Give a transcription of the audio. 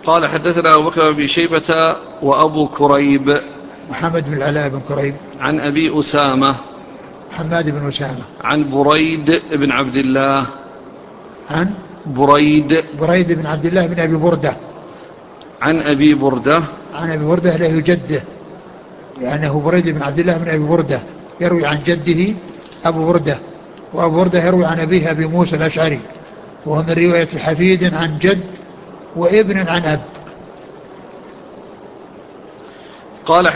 قال حدثنا أبو بكر بن شيبة وأبو كريب محمد بن العلاء بن كريب عن أبي أسامة حماد بن أسامة عن بريد بن عبد الله عن بريد بن عبد الله بن أبي بردة عن أبي بردة عن أبي بردة له جده، لأنه بريد بن عبد الله بن أبي بردة يروي عن جده أبو بردة، وأبو بردة يروي عن أبيه أبي موسى الأشعري، وهو من رواية حفيد عن جد وابن عن أب. قال